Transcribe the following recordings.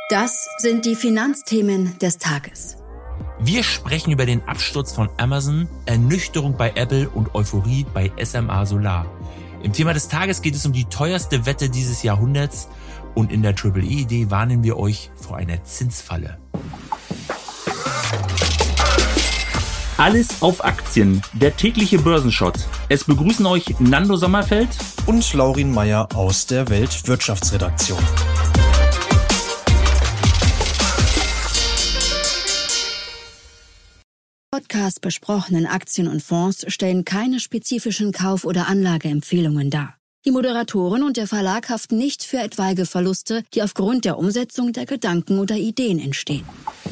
Das sind die Finanzthemen des Tages. Wir sprechen über den Absturz von Amazon, Ernüchterung bei Apple und Euphorie bei SMA Solar. Im Thema des Tages geht es um die teuerste Wette dieses Jahrhunderts und in der Triple-E-Idee warnen wir euch vor einer Zinsfalle. Alles auf Aktien, der tägliche Börsenschott. Es begrüßen euch Nando Sommerfeld und Laurin Meyer aus der Weltwirtschaftsredaktion. Podcast besprochenen Aktien und Fonds stellen keine spezifischen Kauf- oder Anlageempfehlungen dar. Die Moderatoren und der Verlag haften nicht für etwaige Verluste, die aufgrund der Umsetzung der Gedanken oder Ideen entstehen.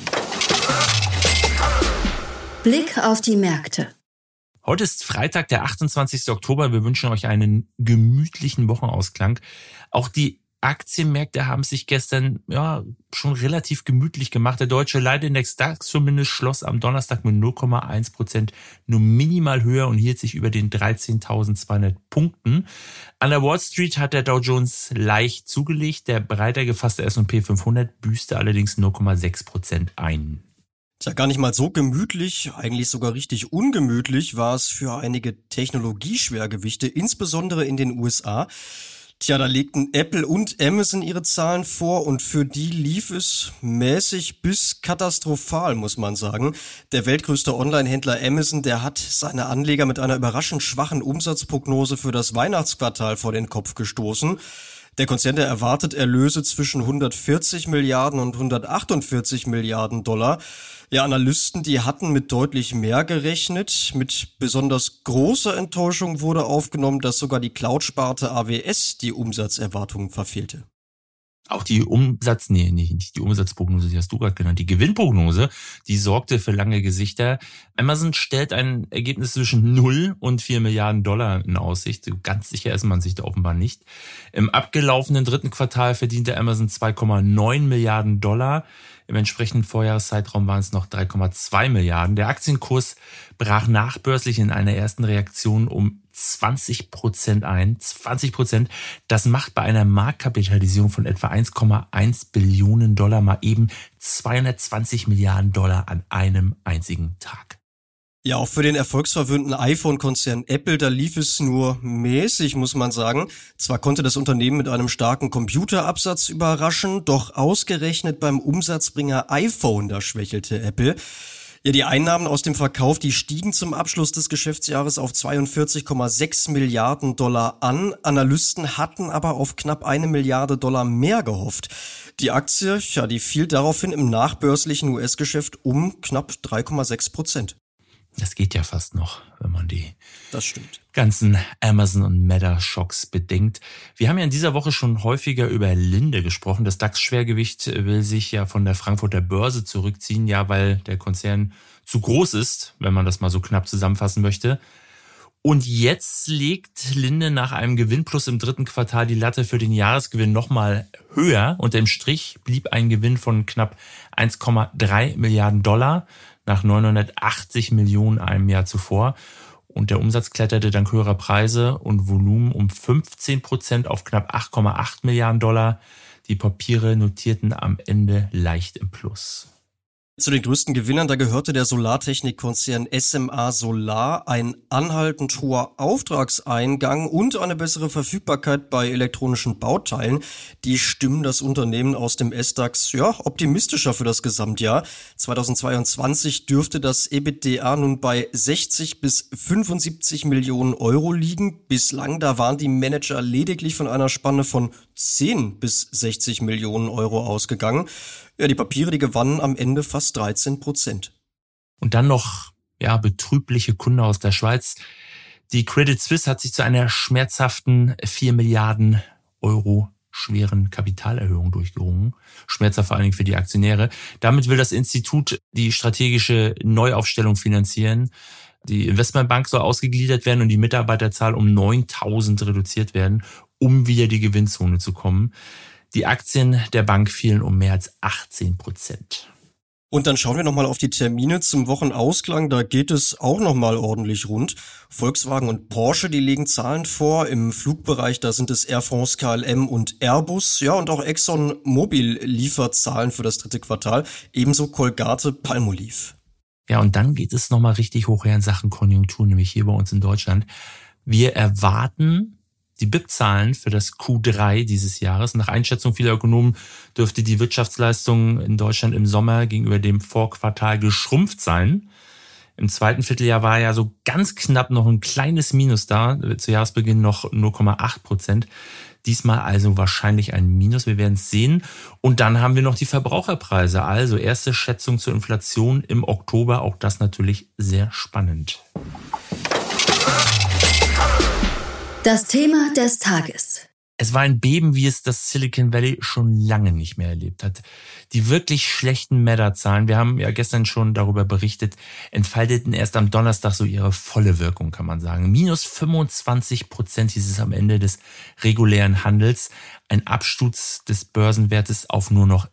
Blick auf die Märkte. Heute ist Freitag, der 28. Oktober. Wir wünschen euch einen gemütlichen Wochenausklang. Auch die Aktienmärkte haben sich gestern schon relativ gemütlich gemacht. Der deutsche Leitindex DAX zumindest schloss am Donnerstag mit 0,1% nur minimal höher und hielt sich über den 13.200 Punkten. An der Wall Street hat der Dow Jones leicht zugelegt. Der breiter gefasste S&P 500 büßte allerdings 0,6% ein. Tja, gar nicht mal so gemütlich, eigentlich sogar richtig ungemütlich war es für einige Technologieschwergewichte, insbesondere in den USA. Tja, da legten Apple und Amazon ihre Zahlen vor und für die lief es mäßig bis katastrophal, muss man sagen. Der weltgrößte Online-Händler Amazon, der hat seine Anleger mit einer überraschend schwachen Umsatzprognose für das Weihnachtsquartal vor den Kopf gestoßen. Der Konzern, der erwartet Erlöse zwischen 140 Milliarden und 148 Milliarden Dollar. Ja, Analysten, die hatten mit deutlich mehr gerechnet. Mit besonders großer Enttäuschung wurde aufgenommen, dass sogar die Cloud-Sparte AWS die Umsatzerwartungen verfehlte. Auch die nicht die Umsatzprognose, die hast du gerade genannt, die Gewinnprognose, die sorgte für lange Gesichter. Amazon stellt ein Ergebnis zwischen 0 und 4 Milliarden Dollar in Aussicht. Ganz sicher ist man sich da offenbar nicht. Im abgelaufenen dritten Quartal verdiente Amazon 2,9 Milliarden Dollar. Im entsprechenden Vorjahreszeitraum waren es noch 3,2 Milliarden. Der Aktienkurs brach nachbörslich in einer ersten Reaktion um 20% ein. 20%. Das macht bei einer Marktkapitalisierung von etwa 1,1 Billionen Dollar mal eben 220 Milliarden Dollar an einem einzigen Tag. Ja, auch für den erfolgsverwöhnten iPhone-Konzern Apple, da lief es nur mäßig, muss man sagen. Zwar konnte das Unternehmen mit einem starken Computerabsatz überraschen, doch ausgerechnet beim Umsatzbringer iPhone, da schwächelte Apple. Ja, die Einnahmen aus dem Verkauf, die stiegen zum Abschluss des Geschäftsjahres auf 42,6 Milliarden Dollar an. Analysten hatten aber auf knapp 1 Milliarde Dollar mehr gehofft. Die Aktie, die fiel daraufhin im nachbörslichen US-Geschäft um knapp 3,6%. Das geht ja fast noch, wenn man die ganzen Amazon- und Meta-Schocks bedenkt. Wir haben ja in dieser Woche schon häufiger über Linde gesprochen. Das DAX-Schwergewicht will sich ja von der Frankfurter Börse zurückziehen, ja, weil der Konzern zu groß ist, wenn man das mal so knapp zusammenfassen möchte. Und jetzt legt Linde nach einem Gewinnplus im dritten Quartal die Latte für den Jahresgewinn nochmal höher. Unterm Strich blieb ein Gewinn von knapp 1,3 Milliarden Dollar nach 980 Millionen einem Jahr zuvor. Und der Umsatz kletterte dank höherer Preise und Volumen um 15% auf knapp 8,8 Milliarden Dollar. Die Papiere notierten am Ende leicht im Plus. Zu den größten Gewinnern, da gehörte der Solartechnikkonzern SMA Solar. Ein anhaltend hoher Auftragseingang und eine bessere Verfügbarkeit bei elektronischen Bauteilen, die stimmen das Unternehmen aus dem SDAX optimistischer für das Gesamtjahr. 2022 dürfte das EBITDA nun bei 60 bis 75 Millionen Euro liegen. Bislang, da waren die Manager lediglich von einer Spanne von 10 bis 60 Millionen Euro ausgegangen. Ja, die Papiere, die gewannen am Ende fast 13%. Und dann noch, betrübliche Kunde aus der Schweiz. Die Credit Suisse hat sich zu einer schmerzhaften 4 Milliarden Euro schweren Kapitalerhöhung durchgerungen. Schmerzhaft vor allen Dingen für die Aktionäre. Damit will das Institut die strategische Neuaufstellung finanzieren. Die Investmentbank soll ausgegliedert werden und die Mitarbeiterzahl um 9.000 reduziert werden, um wieder die Gewinnzone zu kommen. Die Aktien der Bank fielen um mehr als 18%. Und dann schauen wir nochmal auf die Termine zum Wochenausklang. Da geht es auch nochmal ordentlich rund. Volkswagen und Porsche, die legen Zahlen vor. Im Flugbereich, da sind es Air France, KLM und Airbus. Ja, und auch ExxonMobil liefert Zahlen für das 3. Quartal. Ebenso Colgate, Palmolive. Ja, und dann geht es nochmal richtig hoch her in Sachen Konjunktur, nämlich hier bei uns in Deutschland. Wir erwarten die BIP-Zahlen für das Q3 dieses Jahres. Nach Einschätzung vieler Ökonomen dürfte die Wirtschaftsleistung in Deutschland im Sommer gegenüber dem Vorquartal geschrumpft sein. Im zweiten Vierteljahr war ja so ganz knapp noch ein kleines Minus da, zu Jahresbeginn noch 0,8%. Diesmal also wahrscheinlich ein Minus, wir werden es sehen. Und dann haben wir noch die Verbraucherpreise, also erste Schätzung zur Inflation im Oktober, auch das natürlich sehr spannend. Das Thema des Tages. Es war ein Beben, wie es das Silicon Valley schon lange nicht mehr erlebt hat. Die wirklich schlechten Meta-Zahlen, wir haben ja gestern schon darüber berichtet, entfalteten erst am Donnerstag so ihre volle Wirkung, kann man sagen. Minus 25% hieß es am Ende des regulären Handels. Ein Absturz des Börsenwertes auf nur noch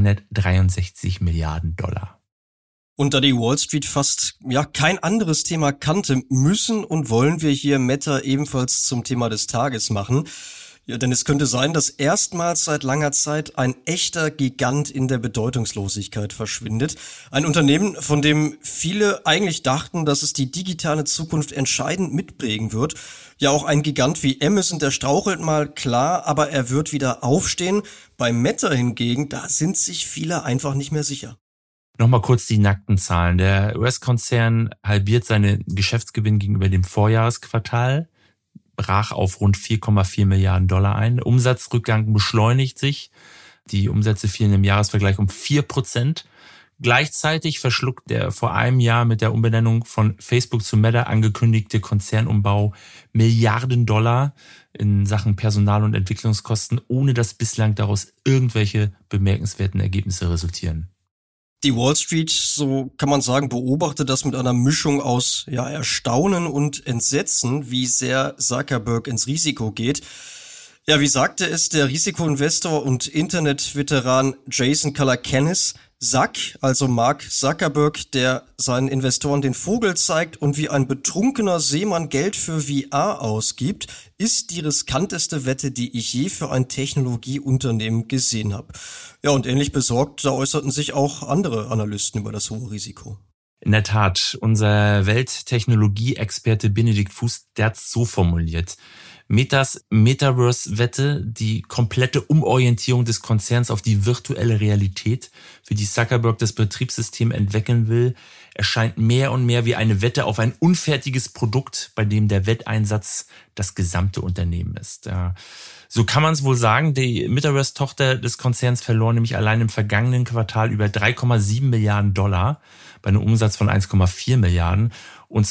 263 Milliarden Dollar. Und da die Wall Street fast kein anderes Thema kannte, müssen und wollen wir hier Meta ebenfalls zum Thema des Tages machen. Ja, denn es könnte sein, dass erstmals seit langer Zeit ein echter Gigant in der Bedeutungslosigkeit verschwindet. Ein Unternehmen, von dem viele eigentlich dachten, dass es die digitale Zukunft entscheidend mitprägen wird. Ja, auch ein Gigant wie Amazon, der strauchelt mal, klar, aber er wird wieder aufstehen. Bei Meta hingegen, da sind sich viele einfach nicht mehr sicher. Nochmal kurz die nackten Zahlen. Der US-Konzern halbiert seinen Geschäftsgewinn gegenüber dem Vorjahresquartal, brach auf rund 4,4 Milliarden Dollar ein. Der Umsatzrückgang beschleunigt sich. Die Umsätze fielen im Jahresvergleich um 4%. Gleichzeitig verschluckt der vor einem Jahr mit der Umbenennung von Facebook zu Meta angekündigte Konzernumbau Milliarden Dollar in Sachen Personal- und Entwicklungskosten, ohne dass bislang daraus irgendwelche bemerkenswerten Ergebnisse resultieren. Die Wall Street, so kann man sagen, beobachtet das mit einer Mischung aus Erstaunen und Entsetzen, wie sehr Zuckerberg ins Risiko geht. Ja, wie sagte es der Risikoinvestor und Internetveteran Jason Calacanis, also Mark Zuckerberg, der seinen Investoren den Vogel zeigt und wie ein betrunkener Seemann Geld für VR ausgibt, ist die riskanteste Wette, die ich je für ein Technologieunternehmen gesehen habe. Ja, und ähnlich besorgt, da äußerten sich auch andere Analysten über das hohe Risiko. In der Tat, unser Welttechnologie-Experte Benedikt Fuß, der hat es so formuliert. Metas Metaverse-Wette, die komplette Umorientierung des Konzerns auf die virtuelle Realität, für die Zuckerberg das Betriebssystem entwickeln will, erscheint mehr und mehr wie eine Wette auf ein unfertiges Produkt, bei dem der Wetteinsatz das gesamte Unternehmen ist. Ja, so kann man es wohl sagen. Die Metaverse-Tochter des Konzerns verlor nämlich allein im vergangenen Quartal über 3,7 Milliarden Dollar bei einem Umsatz von 1,4 Milliarden. Und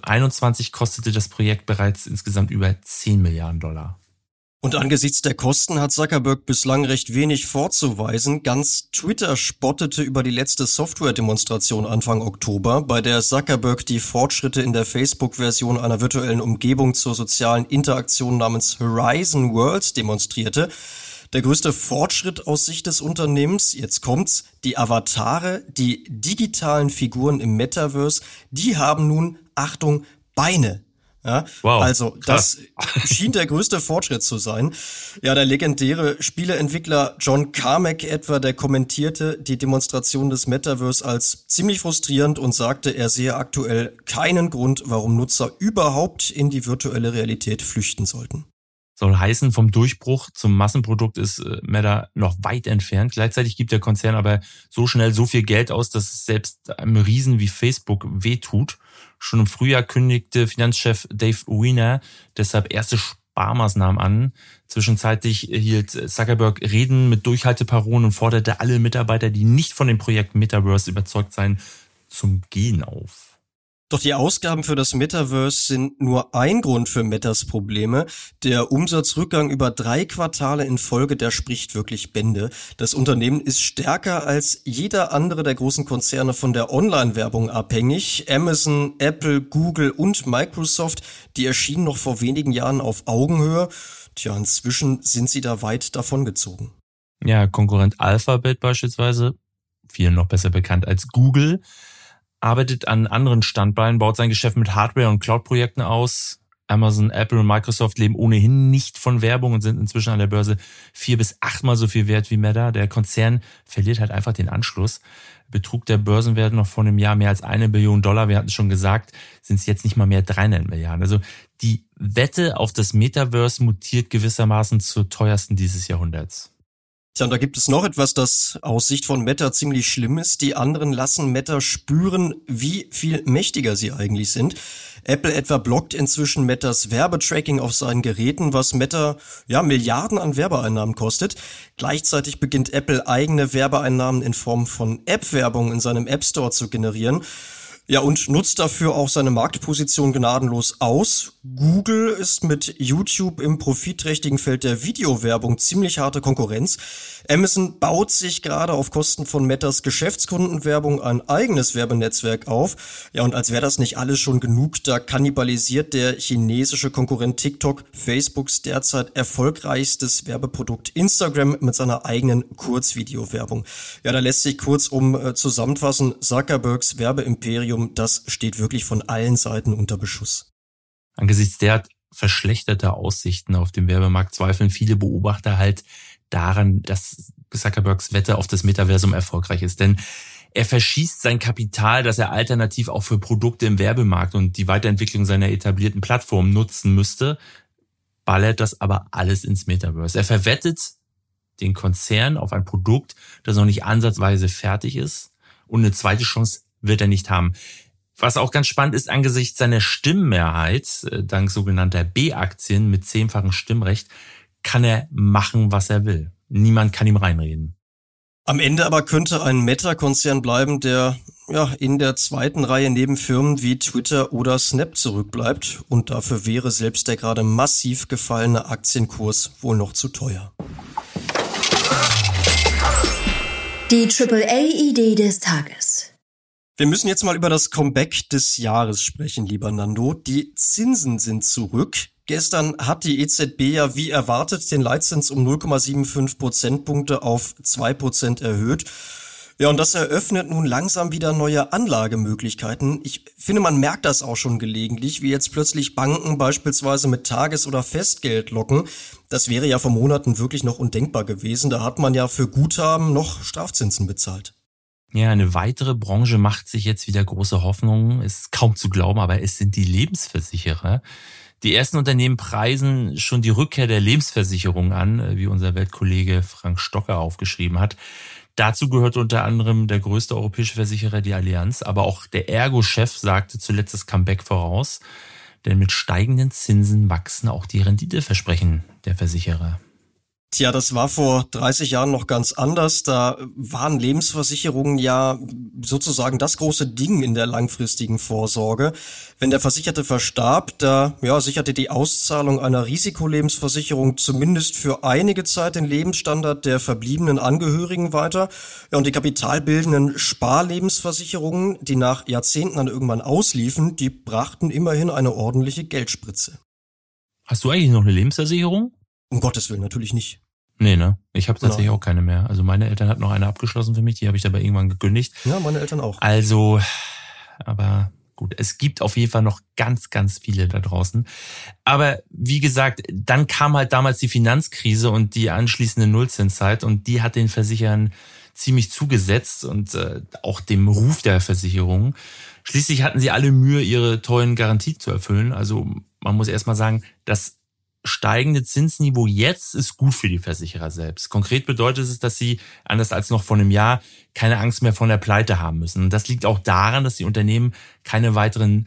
2021 kostete das Projekt bereits insgesamt über 10 Milliarden Dollar. Und angesichts der Kosten hat Zuckerberg bislang recht wenig vorzuweisen. Ganz Twitter spottete über die letzte Software-Demonstration Anfang Oktober, bei der Zuckerberg die Fortschritte in der Facebook-Version einer virtuellen Umgebung zur sozialen Interaktion namens Horizon Worlds demonstrierte. Der größte Fortschritt aus Sicht des Unternehmens, jetzt kommt's, die Avatare, die digitalen Figuren im Metaverse, die haben nun, Achtung, Beine. Ja, wow, also krass. Das schien der größte Fortschritt zu sein. Ja, der legendäre Spieleentwickler John Carmack etwa, der kommentierte die Demonstration des Metaverse als ziemlich frustrierend und sagte, er sehe aktuell keinen Grund, warum Nutzer überhaupt in die virtuelle Realität flüchten sollten. Soll heißen, vom Durchbruch zum Massenprodukt ist Meta noch weit entfernt. Gleichzeitig gibt der Konzern aber so schnell so viel Geld aus, dass es selbst einem Riesen wie Facebook wehtut. Schon im Frühjahr kündigte Finanzchef Dave Wiener deshalb erste Sparmaßnahmen an. Zwischenzeitlich hielt Zuckerberg Reden mit Durchhalteparolen und forderte alle Mitarbeiter, die nicht von dem Projekt Metaverse überzeugt seien, zum Gehen auf. Doch die Ausgaben für das Metaverse sind nur ein Grund für Metas Probleme. Der Umsatzrückgang über 3 Quartale in Folge, der spricht wirklich Bände. Das Unternehmen ist stärker als jeder andere der großen Konzerne von der Online-Werbung abhängig. Amazon, Apple, Google und Microsoft, die erschienen noch vor wenigen Jahren auf Augenhöhe. Tja, inzwischen sind sie da weit davongezogen. Ja, Konkurrent Alphabet beispielsweise vielen noch besser bekannt als Google, arbeitet an anderen Standbeinen, baut sein Geschäft mit Hardware- und Cloud-Projekten aus. Amazon, Apple und Microsoft leben ohnehin nicht von Werbung und sind inzwischen an der Börse 4- bis 8-mal so viel wert wie Meta. Der Konzern verliert halt einfach den Anschluss. Betrug der Börsenwert noch vor einem Jahr mehr als $1 Billion. Wir hatten es schon gesagt, sind es jetzt nicht mal mehr 300 Milliarden. Also die Wette auf das Metaverse mutiert gewissermaßen zur teuersten dieses Jahrhunderts. Tja, und da gibt es noch etwas, das aus Sicht von Meta ziemlich schlimm ist. Die anderen lassen Meta spüren, wie viel mächtiger sie eigentlich sind. Apple etwa blockt inzwischen Metas Werbetracking auf seinen Geräten, was Meta Milliarden an Werbeeinnahmen kostet. Gleichzeitig beginnt Apple eigene Werbeeinnahmen in Form von App-Werbung in seinem App Store zu generieren. Ja, und nutzt dafür auch seine Marktposition gnadenlos aus. Google ist mit YouTube im profitträchtigen Feld der Videowerbung ziemlich harte Konkurrenz. Amazon baut sich gerade auf Kosten von Metas Geschäftskundenwerbung ein eigenes Werbenetzwerk auf. Ja, und als wäre das nicht alles schon genug, da kannibalisiert der chinesische Konkurrent TikTok Facebooks derzeit erfolgreichstes Werbeprodukt Instagram mit seiner eigenen Kurzvideowerbung. Ja, da lässt sich kurzum zusammenfassen, Zuckerbergs Werbeimperium, das steht wirklich von allen Seiten unter Beschuss. Angesichts der verschlechterter Aussichten auf dem Werbemarkt zweifeln viele Beobachter halt daran, dass Zuckerbergs Wette auf das Metaversum erfolgreich ist. Denn er verschießt sein Kapital, das er alternativ auch für Produkte im Werbemarkt und die Weiterentwicklung seiner etablierten Plattform nutzen müsste, ballert das aber alles ins Metaverse. Er verwettet den Konzern auf ein Produkt, das noch nicht ansatzweise fertig ist, und eine zweite Chance wird er nicht haben. Was auch ganz spannend ist, angesichts seiner Stimmenmehrheit, dank sogenannter B-Aktien mit 10-fachem Stimmrecht, kann er machen, was er will. Niemand kann ihm reinreden. Am Ende aber könnte ein Meta-Konzern bleiben, der in der zweiten Reihe neben Firmen wie Twitter oder Snap zurückbleibt. Und dafür wäre selbst der gerade massiv gefallene Aktienkurs wohl noch zu teuer. Die AAA-Idee des Tages. Wir müssen jetzt mal über das Comeback des Jahres sprechen, lieber Nando. Die Zinsen sind zurück. Gestern hat die EZB ja wie erwartet den Leitzins um 0,75 Prozentpunkte auf 2% erhöht. Ja, und das eröffnet nun langsam wieder neue Anlagemöglichkeiten. Ich finde, man merkt das auch schon gelegentlich, wie jetzt plötzlich Banken beispielsweise mit Tages- oder Festgeld locken. Das wäre ja vor Monaten wirklich noch undenkbar gewesen. Da hat man ja für Guthaben noch Strafzinsen bezahlt. Ja, eine weitere Branche macht sich jetzt wieder große Hoffnungen. Ist kaum zu glauben, aber es sind die Lebensversicherer. Die ersten Unternehmen preisen schon die Rückkehr der Lebensversicherung an, wie unser Weltkollege Frank Stocker aufgeschrieben hat. Dazu gehört unter anderem der größte europäische Versicherer, die Allianz. Aber auch der Ergo-Chef sagte zuletzt das Comeback voraus. Denn mit steigenden Zinsen wachsen auch die Renditeversprechen der Versicherer. Tja, das war vor 30 Jahren noch ganz anders. Da waren Lebensversicherungen ja sozusagen das große Ding in der langfristigen Vorsorge. Wenn der Versicherte verstarb, da sicherte die Auszahlung einer Risikolebensversicherung zumindest für einige Zeit den Lebensstandard der verbliebenen Angehörigen weiter. Ja, und die kapitalbildenden Sparlebensversicherungen, die nach Jahrzehnten dann irgendwann ausliefen, die brachten immerhin eine ordentliche Geldspritze. Hast du eigentlich noch eine Lebensversicherung? Um Gottes Willen, natürlich nicht. Nee, ne? Ich habe tatsächlich auch keine mehr. Also meine Eltern hatten noch eine abgeschlossen für mich, die habe ich aber irgendwann gekündigt. Ja, meine Eltern auch. Also, aber gut, es gibt auf jeden Fall noch ganz, ganz viele da draußen. Aber wie gesagt, dann kam halt damals die Finanzkrise und die anschließende Nullzinszeit und die hat den Versicherern ziemlich zugesetzt und auch dem Ruf der Versicherung. Schließlich hatten sie alle Mühe, ihre tollen Garantien zu erfüllen. Also man muss erstmal sagen, das steigende Zinsniveau jetzt ist gut für die Versicherer selbst. Konkret bedeutet es, dass sie, anders als noch vor einem Jahr, keine Angst mehr vor der Pleite haben müssen. Und das liegt auch daran, dass die Unternehmen keine weiteren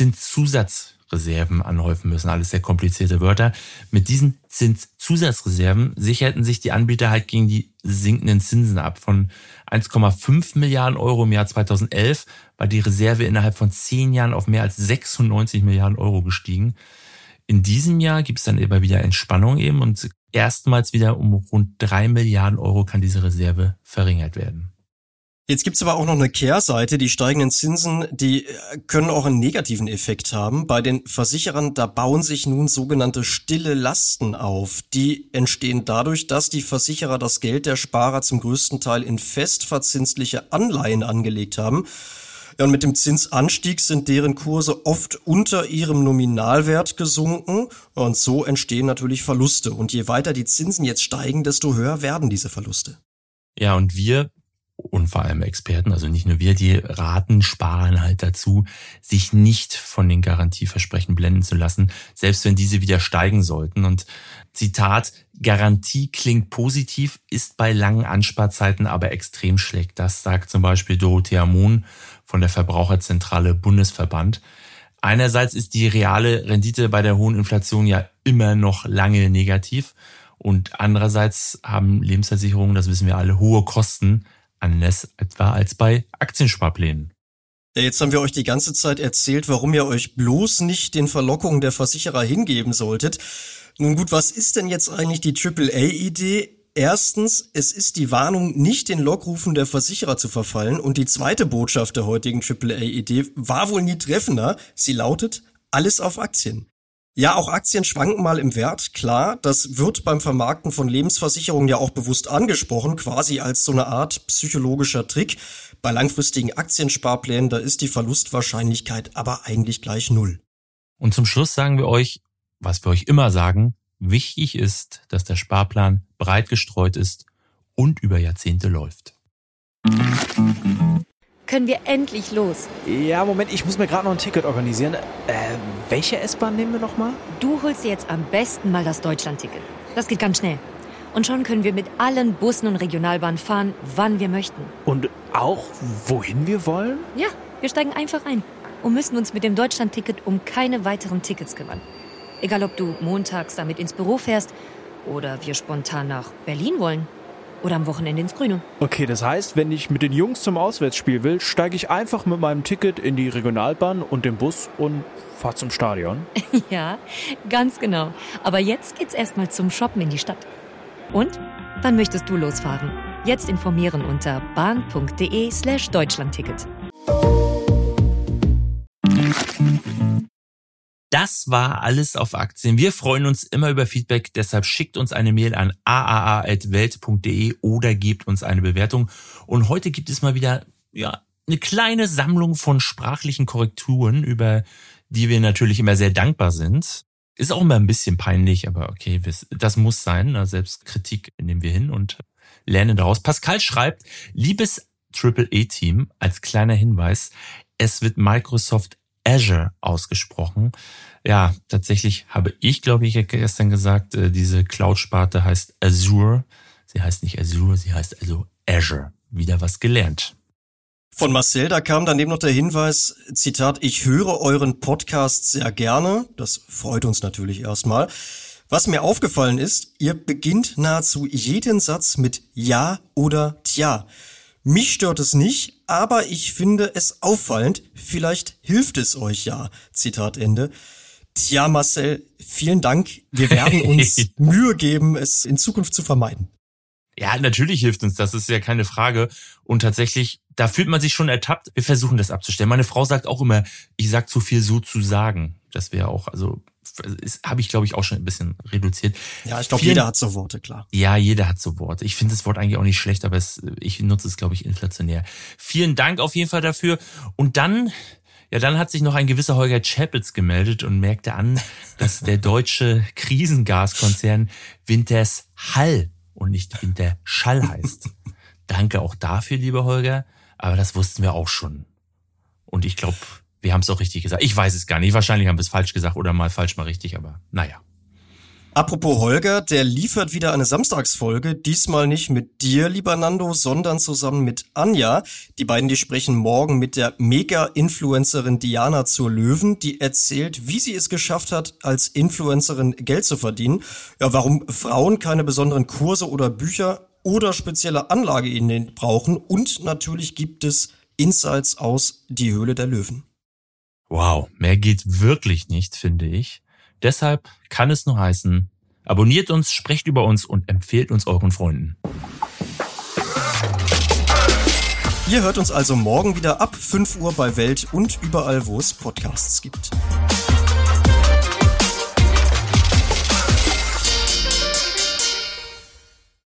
Zinszusatzreserven anhäufen müssen. Alles sehr komplizierte Wörter. Mit diesen Zinszusatzreserven sicherten sich die Anbieter halt gegen die sinkenden Zinsen ab. Von 1,5 Milliarden Euro im Jahr 2011 war die Reserve innerhalb von 10 Jahren auf mehr als 96 Milliarden Euro gestiegen. In diesem Jahr gibt es dann immer wieder Entspannung eben und erstmals wieder um rund 3 Milliarden Euro kann diese Reserve verringert werden. Jetzt gibt's aber auch noch eine Kehrseite. Die steigenden Zinsen, die können auch einen negativen Effekt haben. Bei den Versicherern, da bauen sich nun sogenannte stille Lasten auf. Die entstehen dadurch, dass die Versicherer das Geld der Sparer zum größten Teil in festverzinsliche Anleihen angelegt haben. Ja, und mit dem Zinsanstieg sind deren Kurse oft unter ihrem Nominalwert gesunken. Und so entstehen natürlich Verluste. Und je weiter die Zinsen jetzt steigen, desto höher werden diese Verluste. Ja, und wir und vor allem Experten, also nicht nur wir, die raten Sparern halt dazu, sich nicht von den Garantieversprechen blenden zu lassen, selbst wenn diese wieder steigen sollten. Und Zitat, Garantie klingt positiv, ist bei langen Ansparzeiten aber extrem schlecht. Das sagt zum Beispiel Dorothea Mohn von der Verbraucherzentrale Bundesverband. Einerseits ist die reale Rendite bei der hohen Inflation ja immer noch lange negativ. Und andererseits haben Lebensversicherungen, das wissen wir alle, hohe Kosten, anders etwa als bei Aktiensparplänen. Ja, jetzt haben wir euch die ganze Zeit erzählt, warum ihr euch bloß nicht den Verlockungen der Versicherer hingeben solltet. Nun gut, was ist denn jetzt eigentlich die AAA-Idee? Erstens, es ist die Warnung, nicht den Lockrufen der Versicherer zu verfallen. Und die zweite Botschaft der heutigen AAA-Idee war wohl nie treffender. Sie lautet, alles auf Aktien. Ja, auch Aktien schwanken mal im Wert, klar. Das wird beim Vermarkten von Lebensversicherungen ja auch bewusst angesprochen, quasi als so eine Art psychologischer Trick. Bei langfristigen Aktiensparplänen, da ist die Verlustwahrscheinlichkeit aber eigentlich gleich 0. Und zum Schluss sagen wir euch, was wir euch immer sagen, wichtig ist, dass der Sparplan breit gestreut ist und über Jahrzehnte läuft. Können wir endlich los? Ja, Moment, ich muss mir gerade noch ein Ticket organisieren. Welche S-Bahn nehmen wir nochmal? Du holst dir jetzt am besten mal das Deutschland-Ticket. Das geht ganz schnell. Und schon können wir mit allen Bussen und Regionalbahnen fahren, wann wir möchten. Und auch, wohin wir wollen? Ja, wir steigen einfach ein und müssen uns mit dem Deutschland-Ticket um keine weiteren Tickets kümmern. Egal, ob du montags damit ins Büro fährst oder wir spontan nach Berlin wollen. Oder am Wochenende ins Grüne. Okay, das heißt, wenn ich mit den Jungs zum Auswärtsspiel will, steige ich einfach mit meinem Ticket in die Regionalbahn und den Bus und fahre zum Stadion. Ja, ganz genau. Aber jetzt geht's erstmal zum Shoppen in die Stadt. Und? Wann möchtest du losfahren? Jetzt informieren unter bahn.de/Deutschlandticket. Das war alles auf Aktien. Wir freuen uns immer über Feedback, deshalb schickt uns eine Mail an aaa@welt.de oder gebt uns eine Bewertung. Und heute gibt es mal wieder eine kleine Sammlung von sprachlichen Korrekturen, über die wir natürlich immer sehr dankbar sind. Ist auch immer ein bisschen peinlich, aber okay, das muss sein. Selbstkritik nehmen wir hin und lernen daraus. Pascal schreibt, liebes AAA-Team, als kleiner Hinweis, es wird Microsoft Azure ausgesprochen. Ja, tatsächlich habe ich, glaube ich, gestern gesagt, diese Cloud-Sparte heißt Azure. Sie heißt nicht Azure, sie heißt also Azure. Wieder was gelernt. Von Marcel, da kam daneben noch der Hinweis, Zitat, ich höre euren Podcast sehr gerne. Das freut uns natürlich erstmal. Was mir aufgefallen ist, ihr beginnt nahezu jeden Satz mit Ja oder Tja. Mich stört es nicht, aber ich finde es auffallend. Vielleicht hilft es euch ja. Zitat Ende. Tja, Marcel, vielen Dank. Wir werden uns Mühe geben, es in Zukunft zu vermeiden. Ja, natürlich hilft uns, das ist ja keine Frage. Und tatsächlich, da fühlt man sich schon ertappt. Wir versuchen das abzustellen. Meine Frau sagt auch immer, ich sag zu viel sozusagen. Das wäre auch, habe ich, glaube ich, auch schon ein bisschen reduziert. Ja, ich glaube, jeder hat so Worte, klar. Ja, jeder hat so Worte. Ich finde das Wort eigentlich auch nicht schlecht, aber ich nutze es, glaube ich, inflationär. Vielen Dank auf jeden Fall dafür. Und dann hat sich noch ein gewisser Holger Chapitz gemeldet und merkte an, dass der deutsche Krisengaskonzern Wintershall und nicht Winterschall heißt. Danke auch dafür, lieber Holger. Aber das wussten wir auch schon. Und ich glaube, wir haben es auch richtig gesagt. Ich weiß es gar nicht. Wahrscheinlich haben wir es falsch gesagt oder mal falsch, mal richtig. Aber naja. Apropos Holger, der liefert wieder eine Samstagsfolge. Diesmal nicht mit dir, lieber Nando, sondern zusammen mit Anja. Die beiden, die sprechen morgen mit der Mega-Influencerin Diana zur Löwen. Die erzählt, wie sie es geschafft hat, als Influencerin Geld zu verdienen. Ja, warum Frauen keine besonderen Kurse oder Bücher oder spezielle Anlageideen brauchen. Und natürlich gibt es Insights aus Die Höhle der Löwen. Wow, mehr geht wirklich nicht, finde ich. Deshalb kann es nur heißen, abonniert uns, sprecht über uns und empfehlt uns euren Freunden. Ihr hört uns also morgen wieder ab 5 Uhr bei Welt und überall, wo es Podcasts gibt.